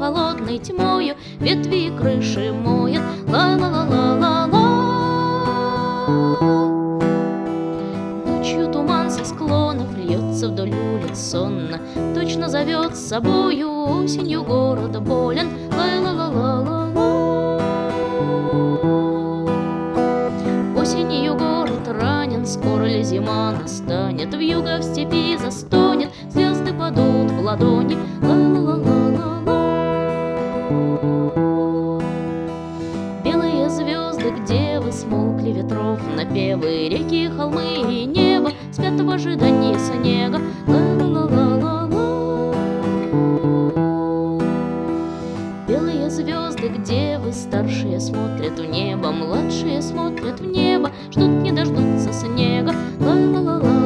холодной тьмою ветви и крыши моет. Ла-ла-ла-ла-ла-ла. Ночью туман со склонов льется вдоль улиц сонно, точно зовет с собою осенью город болен. Ла-ла-ла-ла-ла-ла. Осенью город ранен, скоро ли зима настанет? Вьюга в степи застонет, звезды падут в ладони. Ла-ла-ла-ла-ла-ла. Белые звезды, где вы смолкли ветров напевы, реки, холмы и небо спят в ожидании снега. Ла-ла-ла-ла-ла-ла. Белые звезды, где вы старшие смотрят в небо, младшие смотрят в небо, ждут не дождутся снега. Ла-ла-ла-ла.